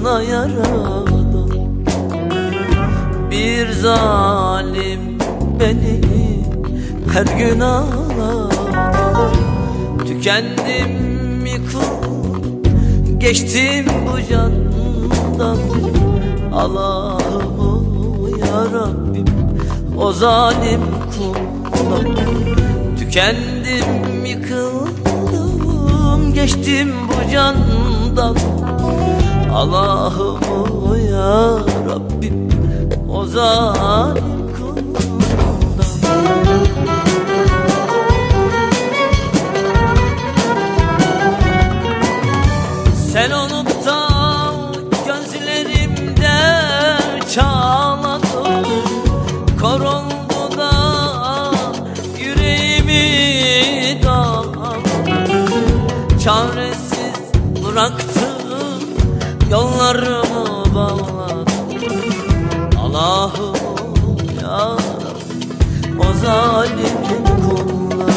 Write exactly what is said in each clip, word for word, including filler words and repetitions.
sana yaradan. Bir zalim beni her gün ağladı. Tükendim, yıkıldım, geçtim bu candan. Allah'ım ya Rabbim, o zalim kuldan. Tükendim, yıkıldım, geçtim bu candan. Allah'ım ya Rabbim, o zalim kuldan. Sen olup da gözlerimde çağladın, kor oldu da yüreğimi dağladın. Çaresiz bıraktın, yollarımı bağladın. Allah'ım ya Rabbi, o zalim kullar.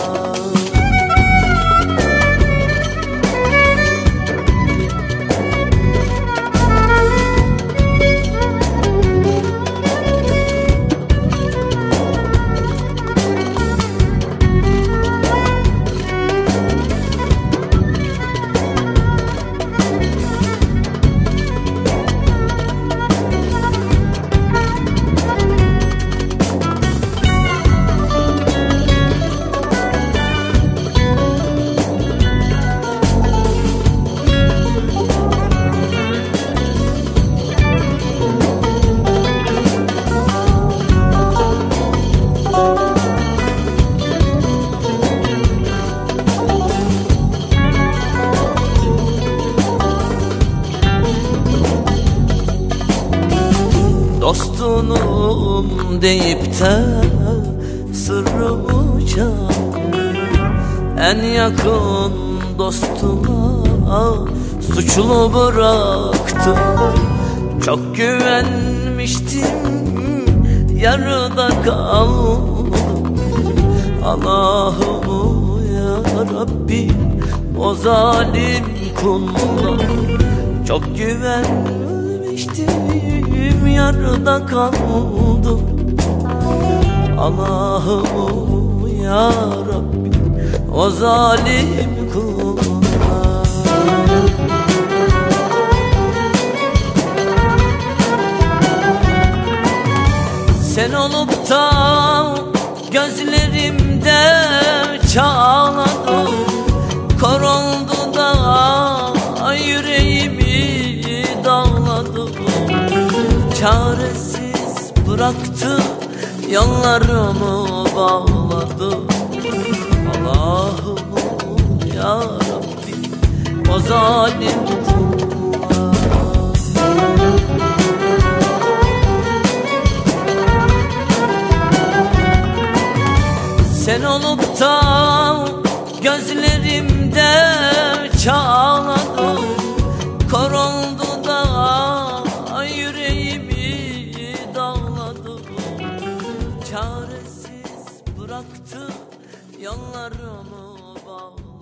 Dostunum deyip de sırrımı çal, en yakın dostuma suçlu bıraktım. Çok güvenmiştim, yarıda kaldım. Allah'ım ya Rabbi, o zalim kuldan. Çok güvenmiştim, yarıda kaldım. Allah'ım ya Rabbi, o zalim kullar. Sen olup da gözlerimde çağladın, kor oldu da yüreğimi dağladın. Çaresiz bıraktı, yollarımı bağladı. Allah'ım ya Rabbi, o zalim kullar. Sen olup da gözlerimde çağladın, kor oldu da yüreğimi dağladı. Çaresiz bıraktı, yollarımı bağladı.